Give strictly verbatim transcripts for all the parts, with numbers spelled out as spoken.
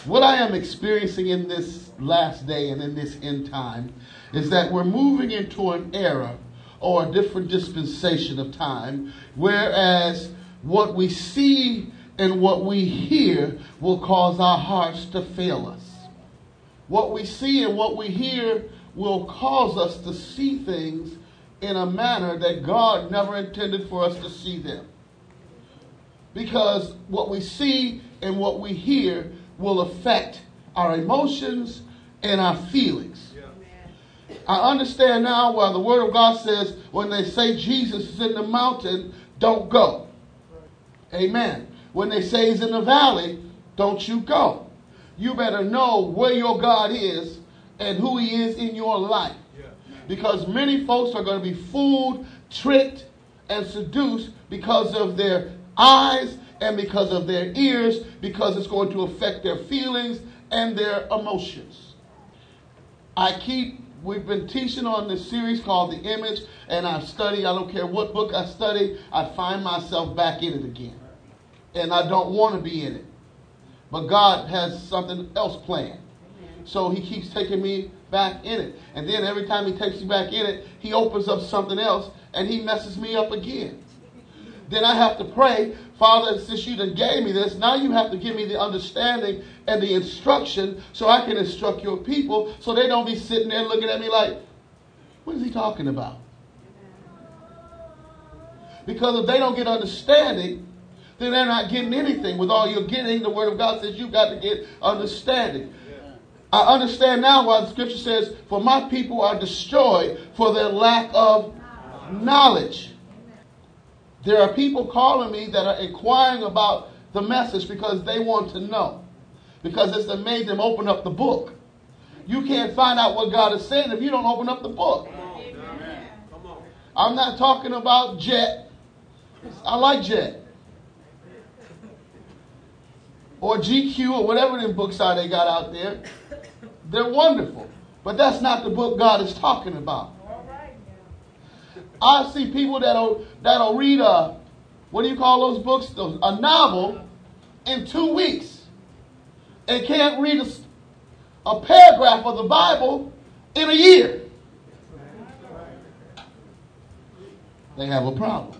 What I am experiencing in this last day and in this end time is that we're moving into an era or a different dispensation of time, whereas what we see and what we hear will cause our hearts to fail us. What we see and what we hear will cause us to see things in a manner that God never intended for us to see them. Because what we see and what we hear will affect our emotions and our feelings. Yeah. I understand now why the Word of God says when they say Jesus is in the mountain, don't go. Amen. When they say he's in the valley, don't you go. You better know where your God is and who he is in your life. Yeah. Because many folks are going to be fooled, tricked, and seduced because of their eyes and because of their ears, because it's going to affect their feelings and their emotions. I keep, we've been teaching on this series called The Image, and I study, I don't care what book I study, I find myself back in it again. And I don't want to be in it. But God has something else planned. So he keeps taking me back in it. And then every time he takes me back in it, he opens up something else and he messes me up again. Then I have to pray, Father, since you done gave me this, now you have to give me the understanding and the instruction so I can instruct your people so they don't be sitting there looking at me like, what is he talking about? Because if they don't get understanding, then they're not getting anything. With all you're getting, the Word of God says you've got to get understanding. Yeah. I understand now why the Scripture says, for my people are destroyed for their lack of knowledge. There are people calling me that are inquiring about the message because they want to know. Because it's made them open up the book. You can't find out what God is saying if you don't open up the book. Amen. I'm not talking about Jet. I like Jet. Or G Q or whatever them books are they got out there. They're wonderful. But that's not the book God is talking about. I see people that'll that'll read a, what do you call those books? A novel in two weeks. And can't read a, a paragraph of the Bible in a year. They have a problem.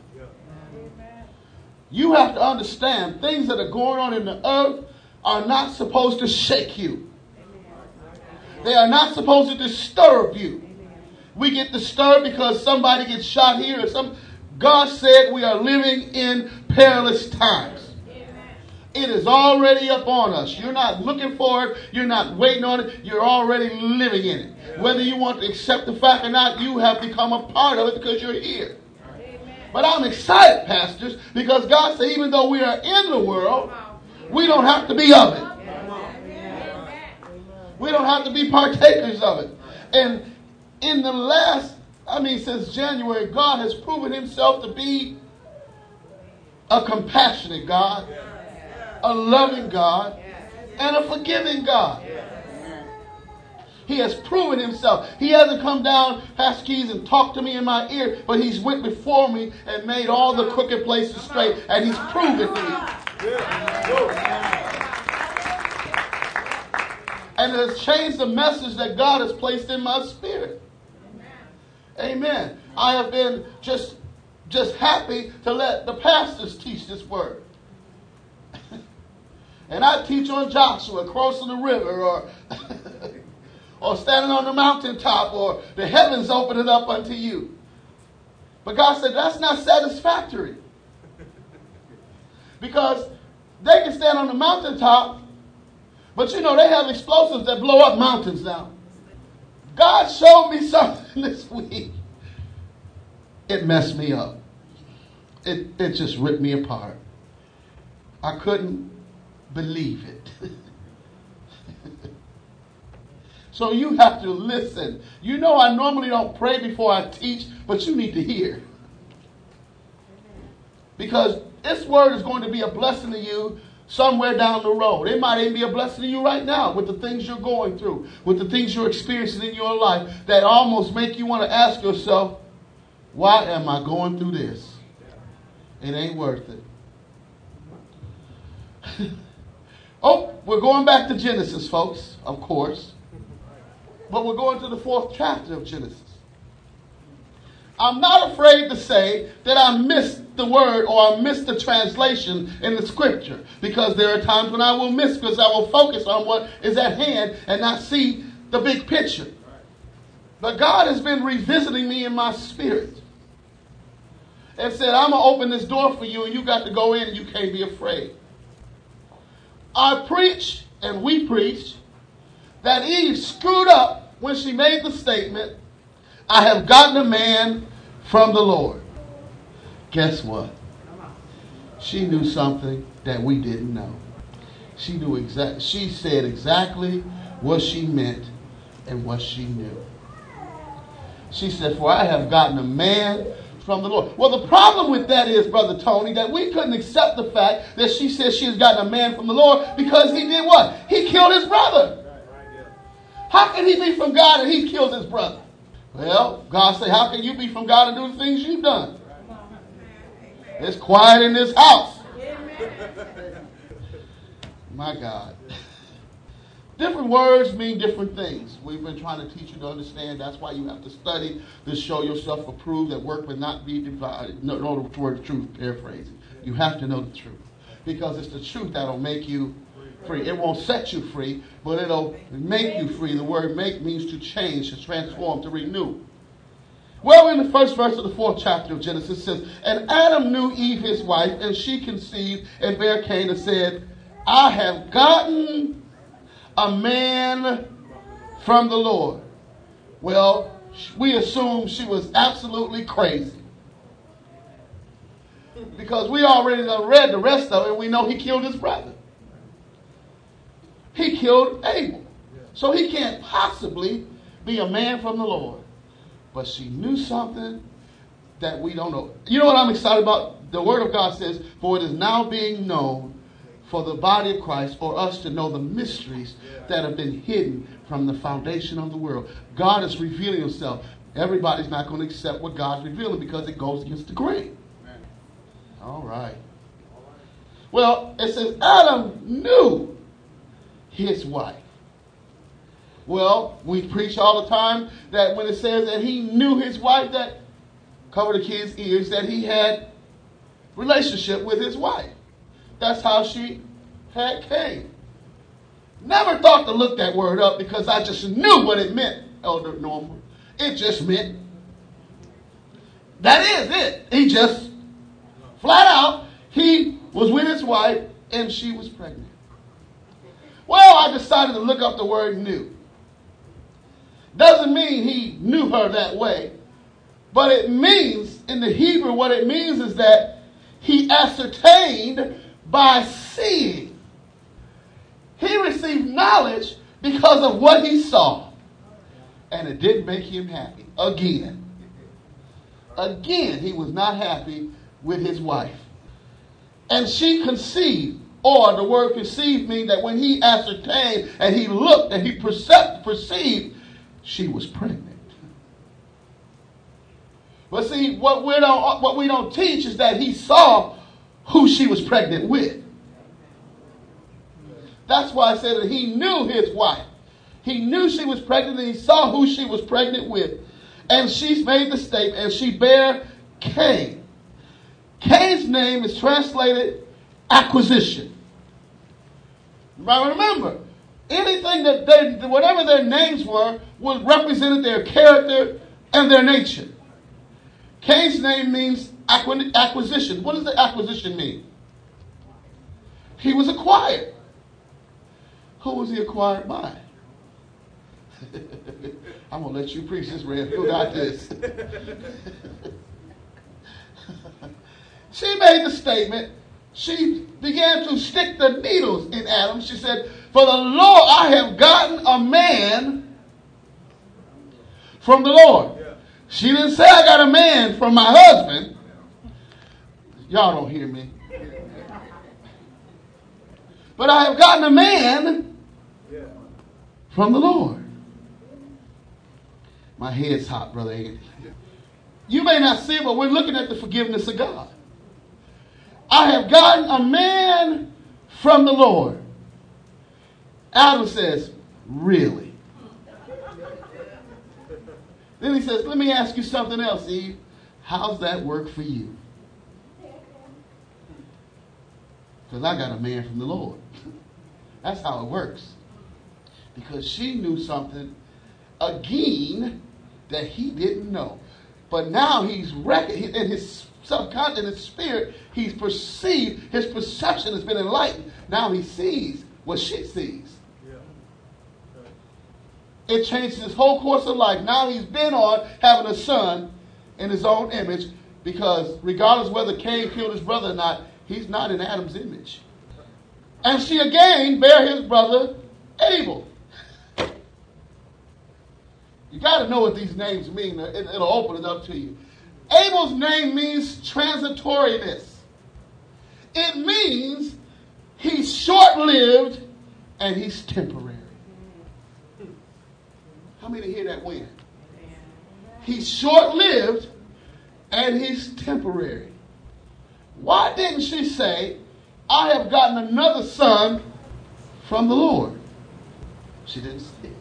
You have to understand things that are going on in the earth are not supposed to shake you. They are not supposed to disturb you. We get disturbed because somebody gets shot here or some. God said we are living in perilous times. It is already up on us. You're not looking for it. You're not waiting on it. You're already living in it. Whether you want to accept the fact or not, you have become a part of it because you're here. But I'm excited, pastors, because God said even though we are in the world, we don't have to be of it. We don't have to be partakers of it. And in the last, I mean, since January, God has proven himself to be a compassionate God, a loving God, and a forgiving God. He has proven himself. He hasn't come down, Pastor Keys, and talked to me in my ear, but he's went before me and made all the crooked places straight, and he's proven to me. And it has changed the message that God has placed in my spirit. Amen. I have been just, just happy to let the pastors teach this word. And I teach on Joshua crossing the river, or or standing on the mountaintop, or the heavens opening up unto you. But God said that's not satisfactory. Because they can stand on the mountaintop, but you know they have explosives that blow up mountains now. God showed me something this week. It messed me up. It, it just ripped me apart. I couldn't believe it. So you have to listen. You know I normally don't pray before I teach, but you need to hear. Because this word is going to be a blessing to you somewhere down the road. It might even be a blessing to you right now with the things you're going through, with the things you're experiencing in your life that almost make you want to ask yourself, why am I going through this? It ain't worth it. Oh, we're going back to Genesis, folks, of course. But we're going to the fourth chapter of Genesis. I'm not afraid to say that I missed the word or I missed the translation in the scripture, because there are times when I will miss because I will focus on what is at hand and not see the big picture. But God has been revisiting me in my spirit and said, I'm going to open this door for you and you got to go in and you can't be afraid. I preach and we preach that Eve screwed up when she made the statement, I have gotten a man from the Lord. Guess what? She knew something that we didn't know. She knew exact. She said exactly what she meant and what she knew. She said, for I have gotten a man from the Lord. Well, the problem with that is, Brother Tony, that we couldn't accept the fact that she said she has gotten a man from the Lord because he did what? He killed his brother. How can he be from God and he killed his brother? Well, God said, how can you be from God and do the things you've done? It's quiet in this house. My God. Different words mean different things. We've been trying to teach you to understand. That's why you have to study to show yourself approved, that work will not be divided. No, know the word truth, paraphrasing. You have to know the truth. Because it's the truth that'll make you free. It won't set you free, but it'll make you free. The word make means to change, to transform, to renew. Well, in the first verse of the fourth chapter of Genesis, it says, and Adam knew Eve his wife, and she conceived and bare Cain and said, I have gotten a man from the Lord. Well, we assume she was absolutely crazy, because we already read the rest of it and we know he killed his brother. He killed Abel. So he can't possibly be a man from the Lord. But she knew something that we don't know. You know what I'm excited about? The Word of God says, for it is now being known for the body of Christ, for us to know the mysteries that have been hidden from the foundation of the world. God is revealing himself. Everybody's not going to accept what God's revealing because it goes against the grain. All right. Well, it says Adam knew his wife. Well, we preach all the time that when it says that he knew his wife, that cover the kids' ears, that he had relationship with his wife. That's how she had Cain. Never thought to look that word up because I just knew what it meant, Elder Norman. It just meant, that is it. He just, flat out, he was with his wife and she was pregnant. Well, I decided to look up the word knew. Doesn't mean he knew her that way. But it means, in the Hebrew, what it means is that he ascertained by seeing. He received knowledge because of what he saw. And it didn't make him happy. Again. Again, he was not happy with his wife. And she conceived. Or the word conceived means that when he ascertained and he looked and he perceived, perceived she was pregnant. But see, what we don't what we don't teach is that he saw who she was pregnant with. That's why I said that he knew his wife. He knew she was pregnant and he saw who she was pregnant with. And she made the statement, and she bare Cain. Cain's name is translated acquisition. But remember, anything that they, whatever their names were, was represented their character and their nature. Cain's name means acquisition. What does the acquisition mean? He was acquired. Who was he acquired by? I'm going to let you preach this, Red. Who got this? She made the statement. She began to stick the needles in Adam. She said, for the Lord, I have gotten a man from the Lord. Yeah. She didn't say I got a man from my husband. Y'all don't hear me. But I have gotten a man from the Lord. My head's hot, Brother Andy. You may not see it, but we're looking at the forgiveness of God. I have gotten a man from the Lord. Adam says, really? Then he says, let me ask you something else, Eve. How's that work for you? Because I got a man from the Lord. That's how it works. Because she knew something again that he didn't know. But now he's rec- in his subconscious, in his spirit, he's perceived, his perception has been enlightened. Now he sees what she sees. Yeah. It changed his whole course of life. Now he's been on having a son in his own image, because regardless whether Cain killed his brother or not, he's not in Adam's image. And she again bare his brother Abel. You got to know what these names mean. It, it'll open it up to you. Abel's name means transitoriness. It means he's short-lived and he's temporary. How many hear that when? He's short-lived and he's temporary. Why didn't she say, I have gotten another son from the Lord? She didn't say it.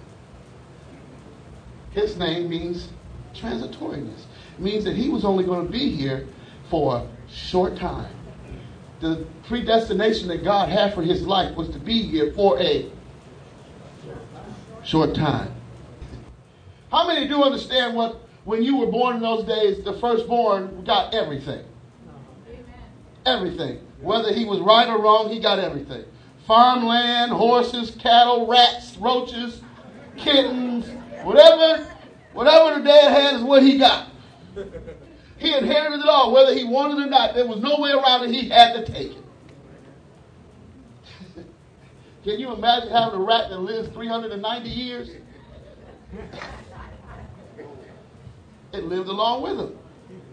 His name means transitoriness. It means that he was only going to be here for a short time. The predestination that God had for his life was to be here for a short time. How many do understand what, when you were born in those days, the firstborn got everything? Everything. Whether he was right or wrong, he got everything. Farmland, horses, cattle, rats, roaches, kittens, Whatever, whatever the dad had is what he got. He inherited it all, whether he wanted it or not. There was no way around it. He had to take it. Can you imagine having a rat that lives three hundred ninety years? It lived along with him.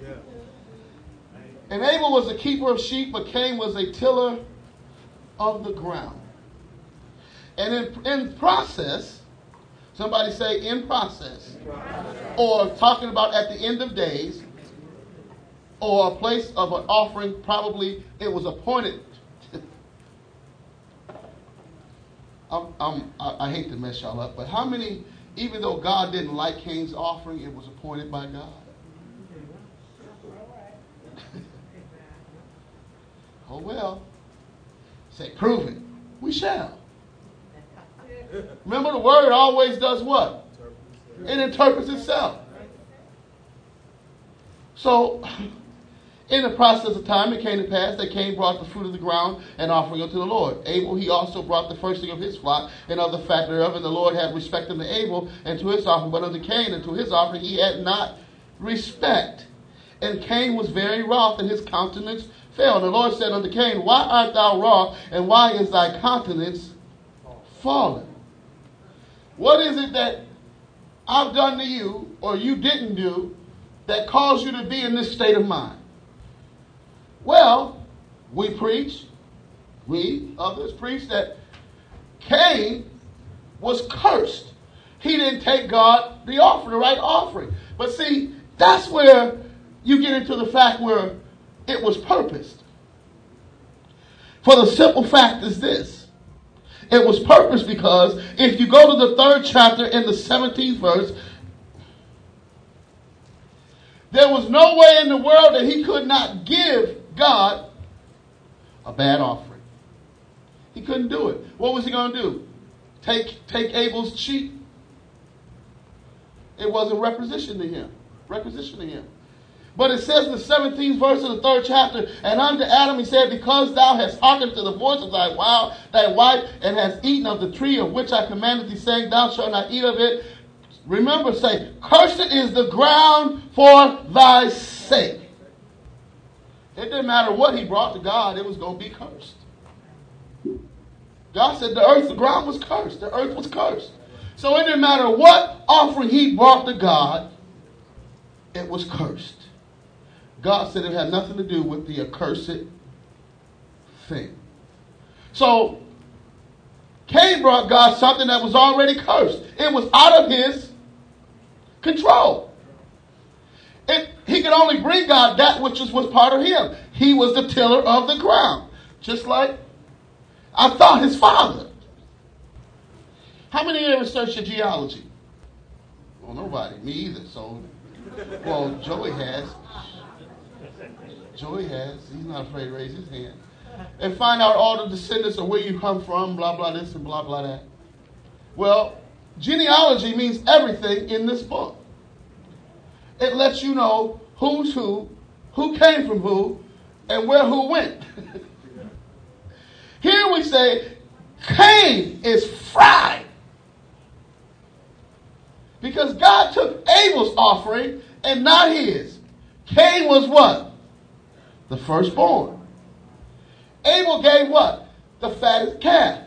And Abel was a keeper of sheep, but Cain was a tiller of the ground. And in, in process, somebody say in process. in process, or talking about at the end of days, or a place of an offering, probably it was appointed. I'm, I'm, I, I hate to mess y'all up, but how many, even though God didn't like Cain's offering, it was appointed by God? Oh well. Say, prove it. We shall. Remember, the word always does what? It interprets itself. So, in the process of time, it came to pass that Cain brought the fruit of the ground and offering unto the Lord. Abel, he also brought the firsting of his flock and of the fat thereof, and the Lord had respect unto Abel and to his offering, but unto Cain and to his offering he had not respect. And Cain was very wroth, and his countenance fell. And the Lord said unto Cain, why art thou wroth, and why is thy countenance fallen? What is it that I've done to you, or you didn't do, that caused you to be in this state of mind? Well, we preach, we, others preach that Cain was cursed. He didn't take God the offering, the right offering. But see, that's where you get into the fact where it was purposed. For the simple fact is this. It was purposed because if you go to the third chapter in the seventeenth verse, there was no way in the world that he could not give God a bad offering. He couldn't do it. What was he going to do? Take, take Abel's sheep? It wasn't requisition to him. Requisition to him. But it says in the seventeenth verse of the third chapter, and unto Adam he said, because thou hast hearkened to the voice of thy wild, thy wife, and hast eaten of the tree of which I commanded thee, saying, thou shalt not eat of it. Remember, say, cursed is the ground for thy sake. It didn't matter what he brought to God, it was going to be cursed. God said the earth, the ground was cursed. The earth was cursed. So it didn't matter what offering he brought to God, it was cursed. God said it had nothing to do with the accursed thing. So, Cain brought God something that was already cursed. It was out of his control. It, he could only bring God that which was, was part of him. He was the tiller of the ground. Just like I thought his father How many of you researched your geology? Well, nobody. Me either. So, well, Joey has. Joey has. He's not afraid to raise his hand. And find out all the descendants of where you come from, blah, blah, this and blah, blah, that. Well, genealogy means everything in this book. It lets you know who's who, who came from who, and where who went. Here we say Cain is fried. Because God took Abel's offering and not his. Cain was what? The firstborn. Abel gave what? The fattest calf.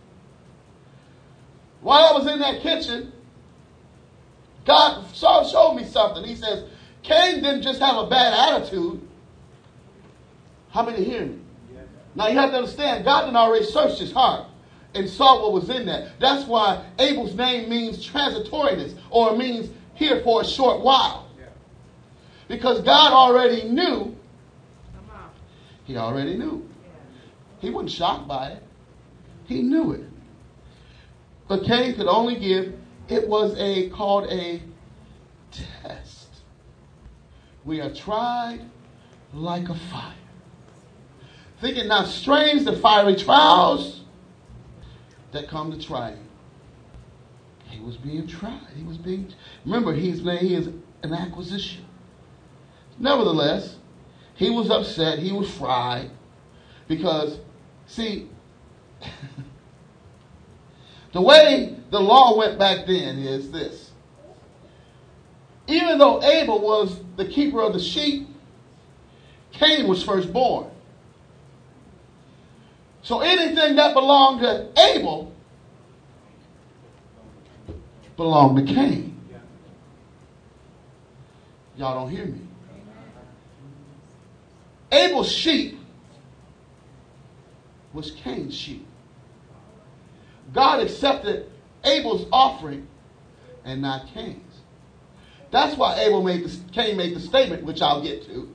While I was in that kitchen, God showed me something. He says, Cain didn't just have a bad attitude. How many hear me? Now you have to understand, God had already searched his heart and saw what was in that. That's why Abel's name means transitoriness, or means here for a short while. Because God already knew. He already knew. He wasn't shocked by it. He knew it. But Cain could only give, it was a called a test. We are tried like a fire. Think it not strange the fiery trials that come to try him. He was being tried. He was being, remember, he's he is an acquisition. Nevertheless, he was upset. He was fried. Because, see, the way the law went back then is this. Even though Abel was the keeper of the sheep, Cain was firstborn. So anything that belonged to Abel belonged to Cain. Y'all don't hear me. Abel's sheep was Cain's sheep. God accepted Abel's offering and not Cain's. That's why Abel made the, Cain made the statement, which I'll get to.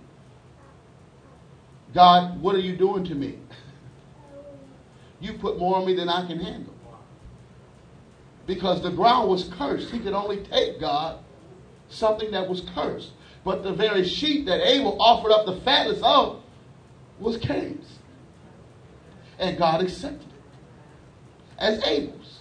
God, what are you doing to me? You put more on me than I can handle. Because the ground was cursed. He could only take, God, something that was cursed. But the very sheep that Abel offered up the fattest of was Cain's. And God accepted it as Abel's.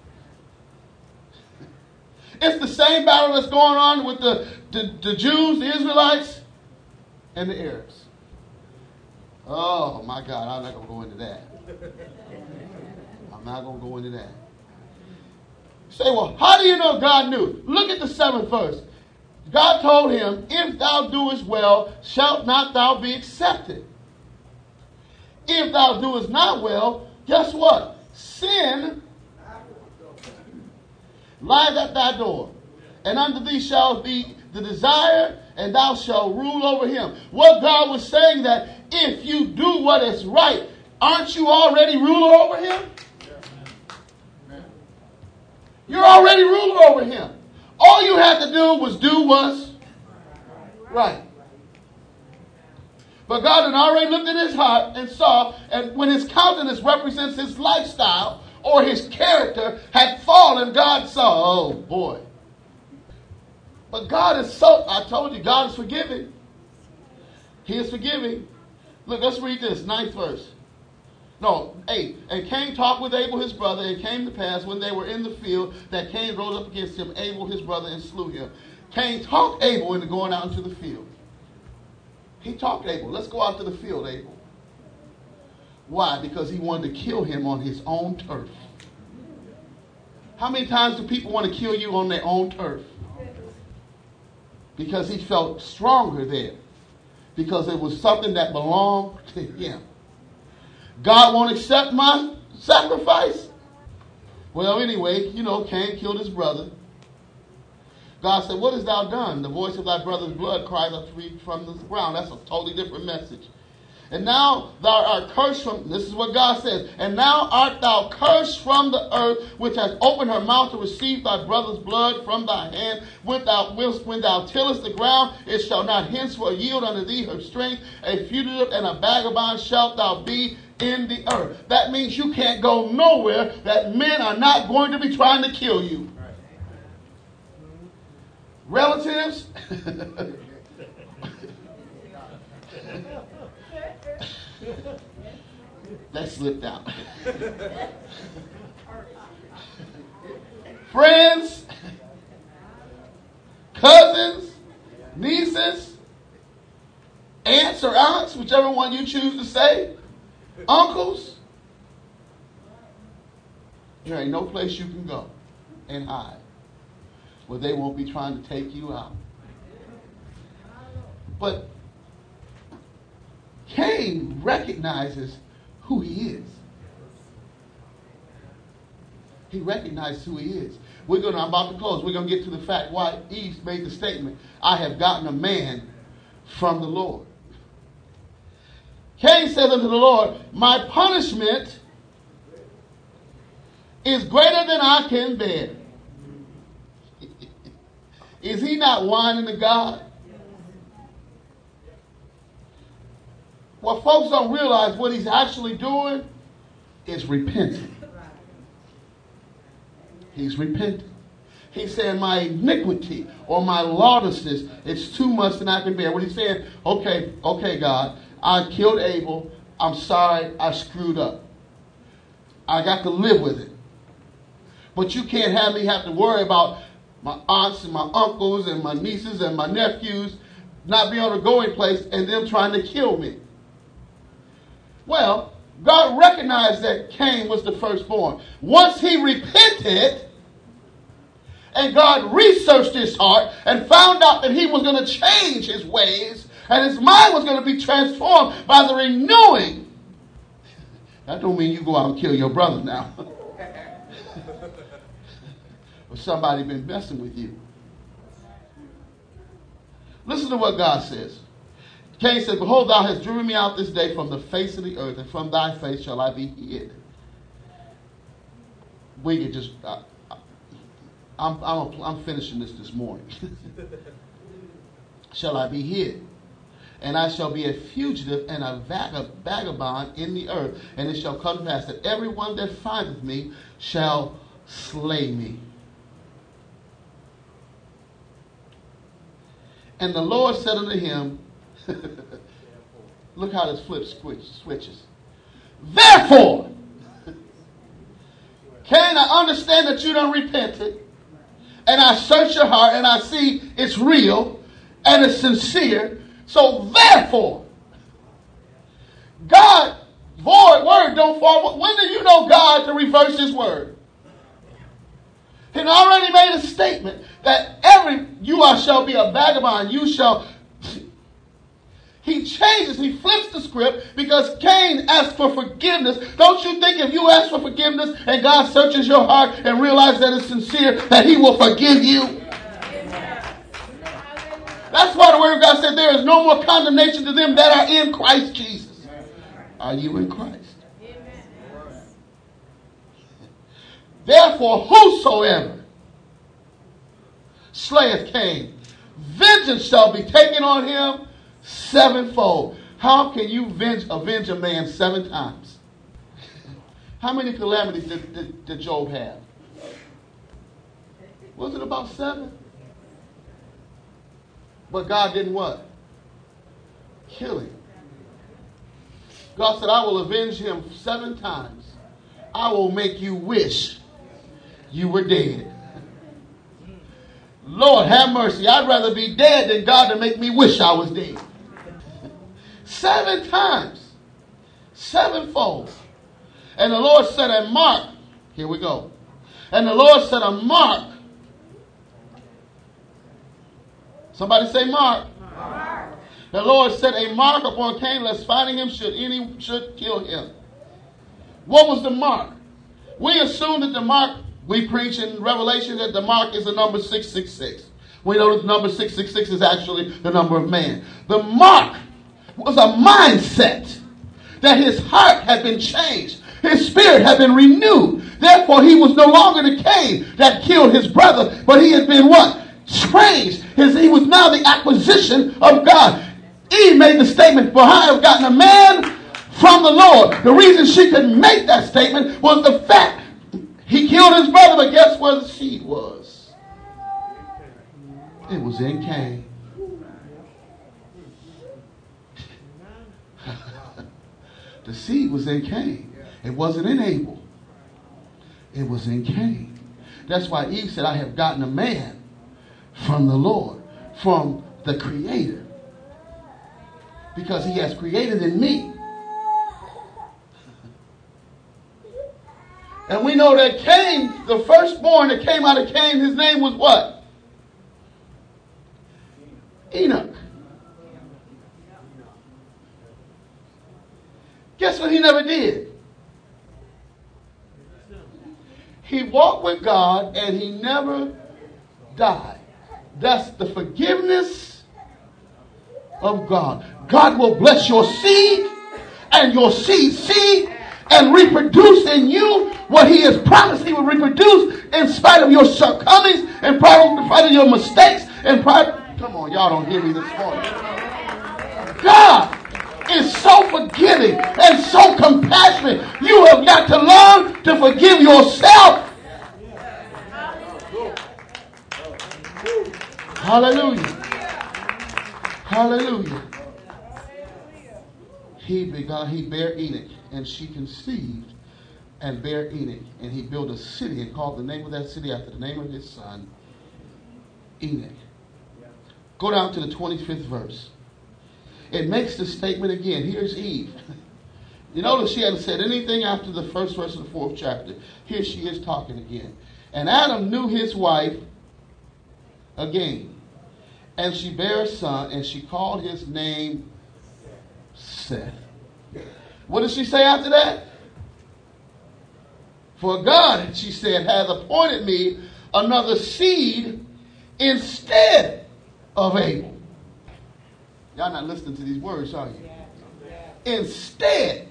It's the same battle that's going on with the, the, the Jews, the Israelites, and the Arabs. Oh, my God, I'm not going to go into that. I'm not going to go into that. Say, well, how do you know God knew? Look at the seventh verse. God told him, if thou doest well, shalt not thou be accepted. If thou doest not well, guess what? Sin lies at thy door. And unto thee shall be the desire, and thou shalt rule over him. What God was saying, that if you do what is right, aren't you already ruler over him? You're already ruler over him. All you had to do was do what's right. But God had already looked at his heart and saw, and when his countenance represents his lifestyle or his character had fallen, God saw, oh boy. But God is so, I told you, God is forgiving. He is forgiving. Look, let's read this, ninth verse. No, eight. And Cain talked with Abel his brother, and it came to pass when they were in the field that Cain rose up against him, Abel his brother, and slew him. Cain talked Abel into going out into the field. He talked Abel. Let's go out to the field, Abel. Why? Because he wanted to kill him on his own turf. How many times do people want to kill you on their own turf? Because he felt stronger there. Because it was something that belonged to him. God won't accept my sacrifice? Well, anyway, you know, Cain killed his brother. God said, what hast thou done? The voice of thy brother's blood cries up to me from the ground. That's a totally different message. And now thou art cursed from, this is what God says, and now art thou cursed from the earth, which has opened her mouth to receive thy brother's blood from thy hand. When thou willst, when thou tillest the ground, it shall not henceforth yield unto thee her strength. A fugitive and a vagabond shalt thou be in the earth. That means you can't go nowhere that men are not going to be trying to kill you. Relatives, that slipped out. Friends, cousins, nieces, aunts or aunts, whichever one you choose to say, uncles. There ain't no place you can go and hide where they won't be trying to take you out. But Cain recognizes who he is. He recognizes who he is. We're going to, I'm about to close. We're going to get to the fact why Eve made the statement, I have gotten a man from the Lord. Cain says unto the Lord, my punishment is greater than I can bear. Is he not whining to God? What folks don't realize, what he's actually doing is repenting. He's repenting. He's saying my iniquity or my lawlessness is too much than I can bear. What he's saying, okay, okay, God, I killed Abel. I'm sorry, I screwed up. I got to live with it. But you can't have me have to worry about my aunts and my uncles and my nieces and my nephews not being able to go in place and them trying to kill me. Well, God recognized that Cain was the firstborn. Once he repented, and God researched his heart and found out that he was going to change his ways and his mind was going to be transformed by the renewing. That don't mean you go out and kill your brother now. Or somebody been messing with you. Listen to what God says. Cain said, behold, thou hast driven me out this day from the face of the earth, and from thy face shall I be hid. We could just... Uh, I'm, I'm, I'm finishing this this morning. Shall I be hid? And I shall be a fugitive and a vagabond in the earth. And it shall come to pass that everyone that findeth me shall slay me. And the Lord said unto him, look how this flip switch switches. Therefore, Cain, I understand that you done repented. And I search your heart and I see it's real and it's sincere. So therefore, God, void word don't fall. When do you know God to reverse his word? He already made a statement that every, you are shall be a vagabond, you shall. He changes, he flips the script because Cain asked for forgiveness. Don't you think if you ask for forgiveness and God searches your heart and realizes that it's sincere, that he will forgive you? That's why the word of God said there is no more condemnation to them that are in Christ Jesus. Are you in Christ? Therefore, whosoever slayeth Cain, vengeance shall be taken on him sevenfold. How can you avenge, avenge a man seven times? How many calamities did, did, did Job have? Was it about seven? But God didn't what? Kill him. God said, I will avenge him seven times. I will make you wish you were dead. Lord, have mercy. I'd rather be dead than God to make me wish I was dead. Seven times. Sevenfold. And the Lord set a mark. Here we go. And the Lord set a mark. Somebody say mark. Mark. The Lord set a mark upon Cain, lest finding him should any should kill him. What was the mark? We assume that the mark, we preach in Revelation that the mark is the number six six six. We know that the number six six six is actually the number of man. The mark was a mindset that his heart had been changed. His spirit had been renewed. Therefore, he was no longer the Cain that killed his brother, but he had been what? Changed. His, he was now the acquisition of God. Eve made the statement, for I have gotten a man from the Lord. The reason she could make that statement was the fact he killed his brother, but guess where the seed was? It was in Cain. The seed was in Cain. It wasn't in Abel. It was in Cain. That's why Eve said, I have gotten a man from the Lord, from the Creator. Because he has created in me. And we know that Cain, the firstborn that came out of Cain, his name was what? Enoch. Guess what he never did? He walked with God and he never died. That's the forgiveness of God. God will bless your seed and your seed's seed and reproduce in you what he has promised he will reproduce in spite of your shortcomings, in spite of your mistakes, and pride. Come on, y'all don't hear me this morning. God is so forgiving and so compassionate. You have got to learn to forgive yourself. Hallelujah. Hallelujah. He begot, he bare Enoch, and she conceived and bare Enoch. And he built a city and called the name of that city after the name of his son, Enoch. Go down to the twenty-fifth verse. It makes the statement again. Here's Eve. You notice she hadn't said anything after the first verse of the fourth chapter. Here she is talking again. And Adam knew his wife again. And she bare a son, and she called his name Seth. What does she say after that? For God, she said, hath appointed me another seed instead of Abel. Y'all not listening to these words, are you? Instead.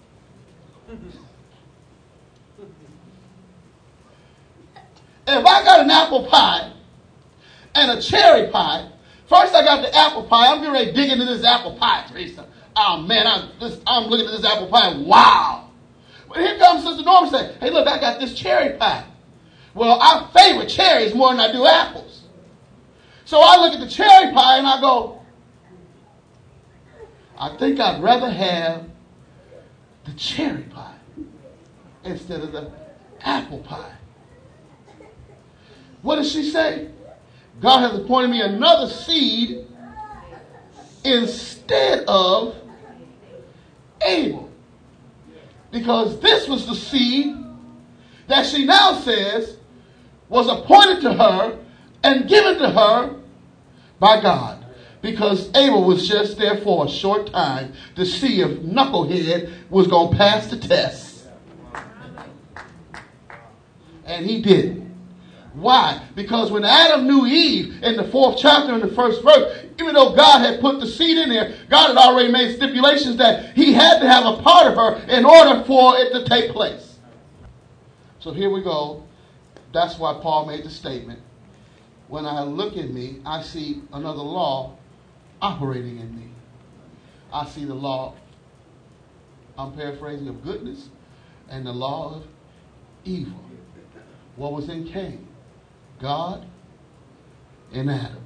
If I got an apple pie and a cherry pie, first I got the apple pie. I'm getting ready to dig into this apple pie, Teresa. Oh man, I'm, this, I'm looking at this apple pie. Wow. But here comes Sister Norma saying, hey look, I got this cherry pie. Well, I favor cherries more than I do apples. So I look at the cherry pie and I go, I think I'd rather have the cherry pie instead of the apple pie. What does she say? God has appointed me another seed instead of Abel. Because this was the seed that she now says was appointed to her and given to her by God. Because Abel was just there for a short time to see if Knucklehead was going to pass the test. And he didn't. Why? Because when Adam knew Eve in the fourth chapter in the first verse, even though God had put the seed in there, God had already made stipulations that he had to have a part of her in order for it to take place. So here we go. That's why Paul made the statement. When I look at me, I see another law operating in me. I see the law, I'm paraphrasing, of goodness and the law of evil. What was in Cain? God and Adam.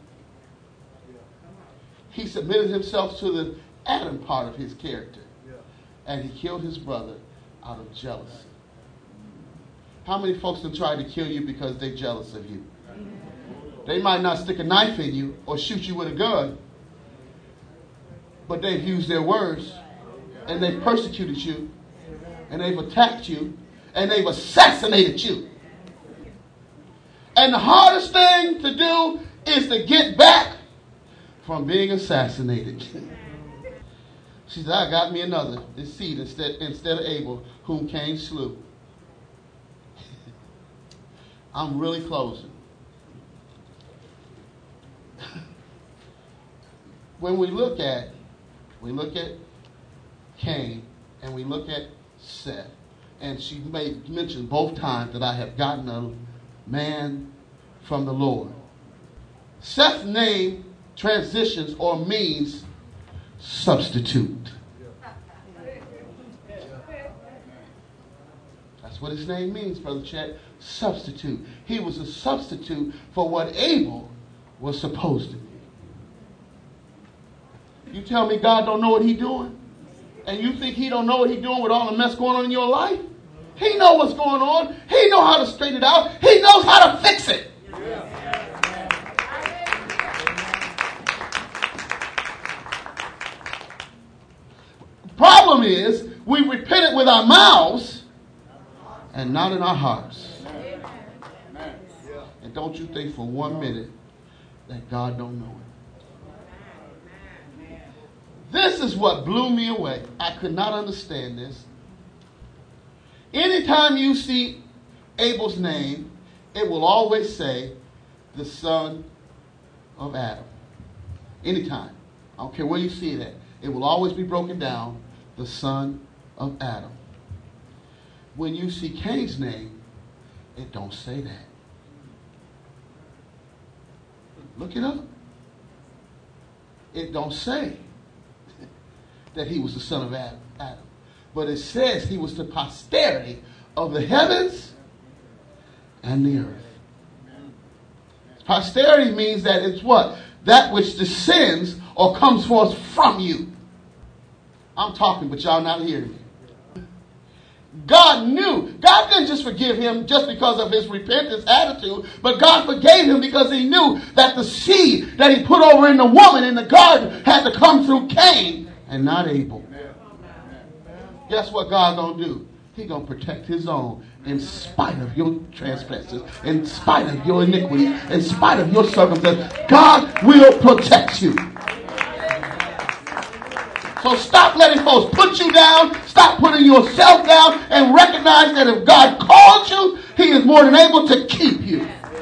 He submitted himself to the Adam part of his character. And he killed his brother out of jealousy. How many folks have tried to kill you because they're jealous of you? They might not stick a knife in you or shoot you with a gun, but they've used their words and they've persecuted you and they've attacked you and they've assassinated you. And the hardest thing to do is to get back from being assassinated. She said, I got me another this seed instead, instead of Abel, whom Cain slew. I'm really closing. When we look at, we look at Cain and we look at Seth, and she made mention both times that I have gotten a man from the Lord. Seth's name transitions or means substitute. That's what his name means, Brother Chet. Substitute. He was a substitute for what Abel was supposed to be. You tell me God don't know what he's doing? And you think he don't know what he's doing with all the mess going on in your life? He know what's going on. He know how to straighten it out. He knows how to fix it. Problem is, we repent it with our mouths and not in our hearts. And don't you think for one minute that God don't know it. This is what blew me away. I could not understand this. Anytime you see Abel's name, it will always say the son of Adam. Anytime. I don't care where you see it at. It will always be broken down, the son of Adam. When you see Cain's name, it don't say that. Look it up. It don't say that he was the son of Adam. But it says he was the posterity of the heavens and the earth. Posterity means that it's what? That which descends or comes forth from you. I'm talking, but y'all not hearing me. God knew. God didn't just forgive him just because of his repentance attitude, but God forgave him because he knew that the seed that he put over in the woman in the garden had to come through Cain and not Abel. Guess what God gonna do? He gonna protect his own in spite of your transgressions, in spite of your iniquity, in spite of your circumstances. God will protect you. So stop letting folks put you down. Stop putting yourself down and recognize that if God called you, he is more than able to keep you.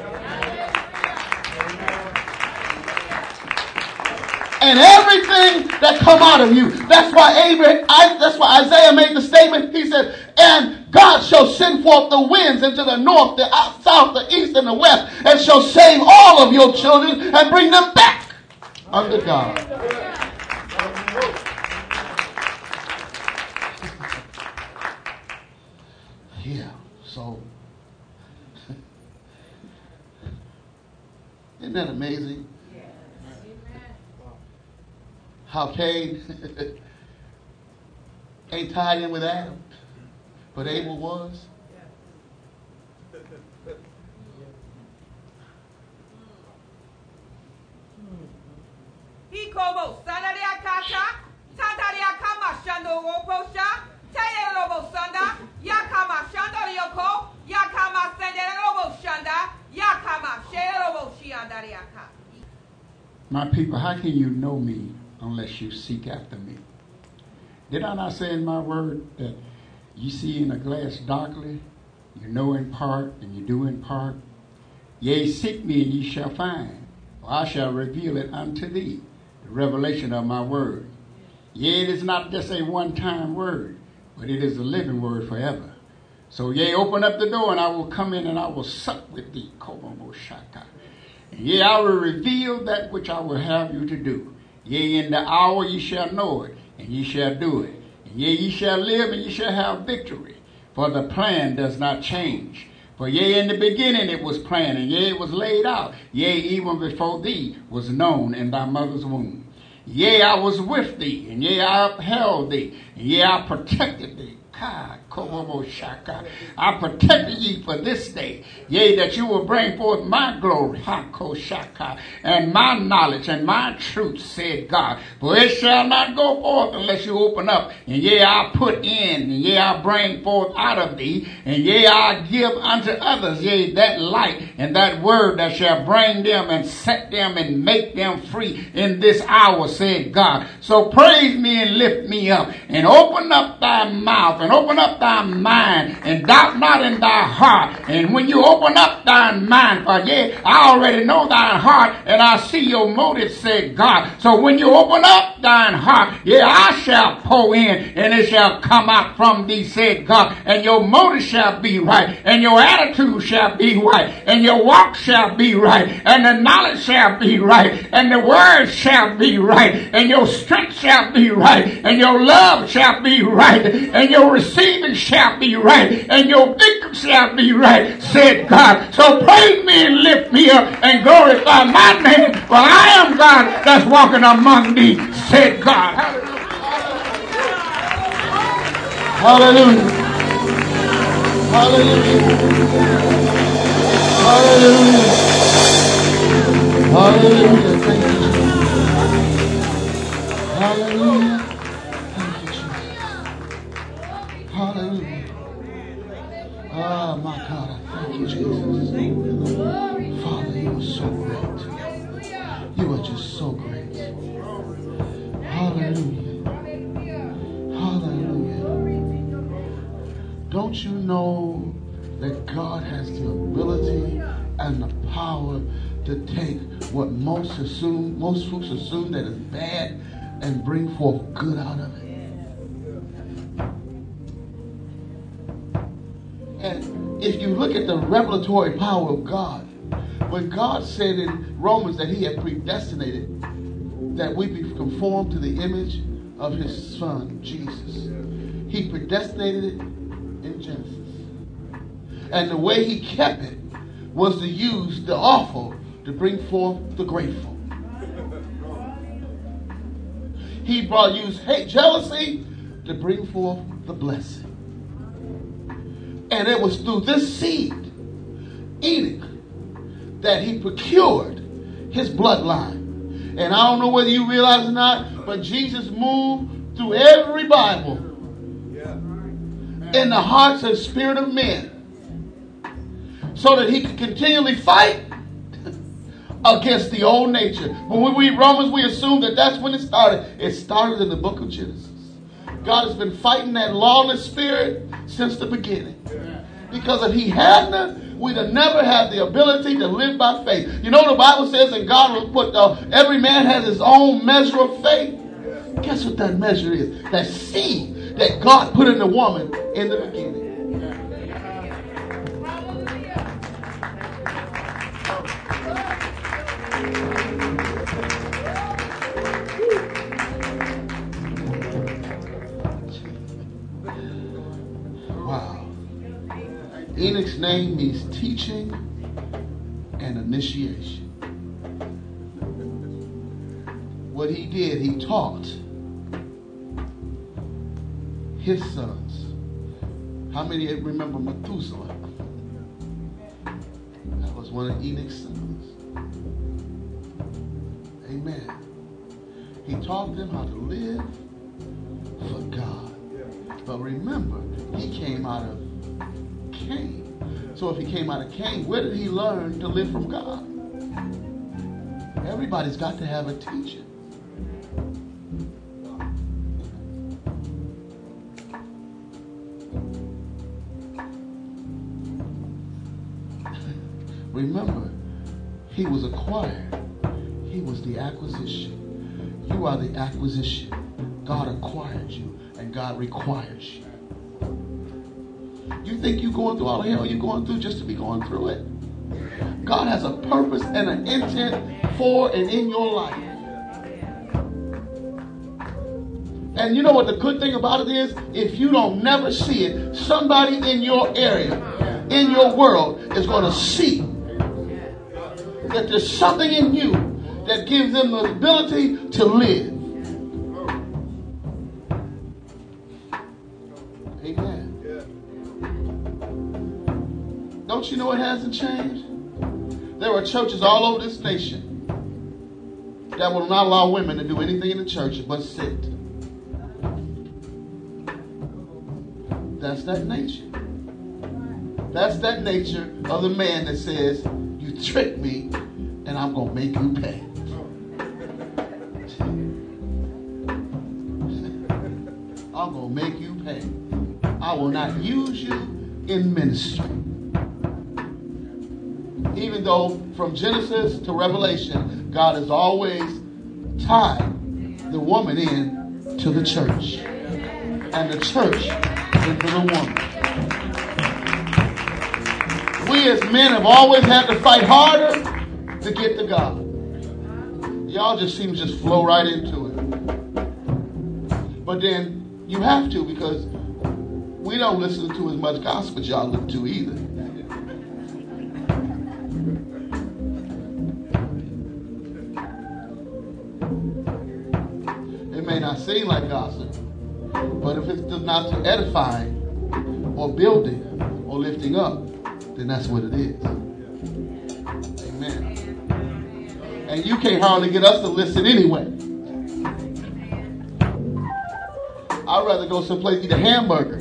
And everything that come out of you. That's why Abraham, I, that's why Isaiah made the statement. He said, and God shall send forth the winds into the north, the south, the east, and the west, and shall save all of your children and bring them back unto God. Yeah, so isn't that amazing? How Cain ain't tied in with Adam, but Abel was. My people, how can you know me unless you seek after me? Did I not say in my word that you see in a glass darkly, you know in part, and you do in part? Yea, seek me and ye shall find, for I shall reveal it unto thee, the revelation of my word. Yea, it is not just a one-time word, but it is a living word forever. So yea, open up the door and I will come in and I will sup with thee. And yea, I will reveal that which I will have you to do. Yea, in the hour ye shall know it, and ye shall do it. And yea, ye shall live, and ye shall have victory. For the plan does not change. For yea, in the beginning it was planned, and yea, it was laid out. Yea, even before thee was known in thy mother's womb. Yea, I was with thee, and yea, I upheld thee, and yea, I protected thee. I protected ye for this day, yea, that you will bring forth my glory, and my knowledge and my truth, said God. For it shall not go forth unless you open up, and yea, I put in, and yea, I bring forth out of thee, and yea, I give unto others, yea, that light and that word that shall bring them and set them and make them free in this hour, said God. So praise me and lift me up, and open up thy mouth, and open up thy mind, and doubt not in thy heart. And when you open up thy mind, for yea, I already know thine heart, and I see your motives, said God. So when you open up thine heart, yeah, I shall pour in, and it shall come out from thee, said God. And your motive shall be right, and your attitude shall be right, and your walk shall be right, and the knowledge shall be right, and the word shall be right, and your strength shall be right, and your love shall be right, and your receiving shall be right, and your victim shall be right, said God. So praise me and lift me up and glorify my name, for I am God that's walking among thee, said God. Hallelujah. Hallelujah. Hallelujah. Hallelujah. Thank you, Jesus. Hallelujah. Thank you, Jesus. Hallelujah. Oh, my God. I thank you, Jesus. Father, you are so great. You are just so great. Hallelujah. Hallelujah. Don't you know that God has the ability and the power to take what most assume, most folks assume that is bad and bring forth good out of it? And if you look at the revelatory power of God, when God said in Romans that he had predestinated that we be conformed to the image of his son, Jesus, he predestinated it in Genesis. And the way he kept it was to use the awful to bring forth the grateful. He brought used hate, jealousy to bring forth the blessing. And it was through this seed, Enoch, that he procured his bloodline. And I don't know whether you realize or not, but Jesus moved through every Bible in the hearts and spirit of men so that he could continually fight against the old nature. When we read Romans, we assume that that's when it started. It started in the book of Genesis. God has been fighting that lawless spirit since the beginning. Because if he hadn't, we'd have never had the ability to live by faith. You know, the Bible says that God will put, uh, every man has his own measure of faith. Guess what that measure is? That seed that God put in the woman in the beginning. Enoch's name means teaching and initiation. What he did, he taught his sons. How many remember Methuselah? That was one of Enoch's sons. Amen. He taught them how to live for God. But remember, he came out of Cain. So if he came out of Cain, where did he learn to live from God? Everybody's got to have a teacher. Remember, he was acquired. He was the acquisition. You are the acquisition. God acquired you and God requires you. You think you're going through all the hell you're going through just to be going through it? God has a purpose and an intent for and in your life. And you know what the good thing about it is? If you don't never see it, somebody in your area, in your world, is going to see that there's something in you that gives them the ability to live. Amen. Don't you know it hasn't changed? There are churches all over this nation that will not allow women to do anything in the church but sit. That's that nature. That's that nature of the man that says, you tricked me and I'm going to make you pay. I'm going to make you pay. I will not use you in ministry. Even though from Genesis to Revelation, God has always tied the woman in to the church and the church into the woman. We as men have always had to fight harder to get to God. Y'all just seem to just flow right into it. But then you have to, because we don't listen to as much gospel as y'all listen to either. It may not seem like gossip, but if it's not to edifying or building or lifting up, then that's what it is. Amen. And you can't hardly get us to listen anyway. I'd rather go someplace eat a hamburger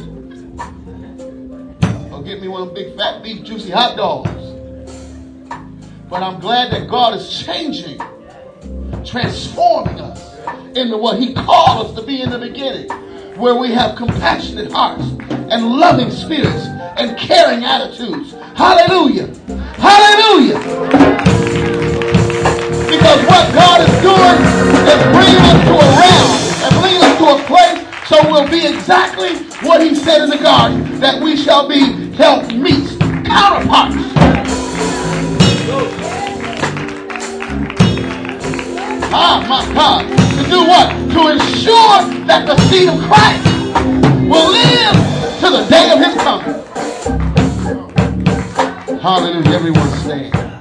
or get me one of them big fat beef juicy hot dogs. But I'm glad that God is changing, transforming us into what He called us to be in the beginning, where we have compassionate hearts and loving spirits and caring attitudes. Hallelujah. Hallelujah. Because what God is doing is bringing us to a realm and bringing us to a place so we'll be exactly what He said in the garden, that we shall be helpmeets, counterparts. Ah, my God. To do what? To ensure that the seed of Christ will live to the day of His coming. Hallelujah. Everyone stand.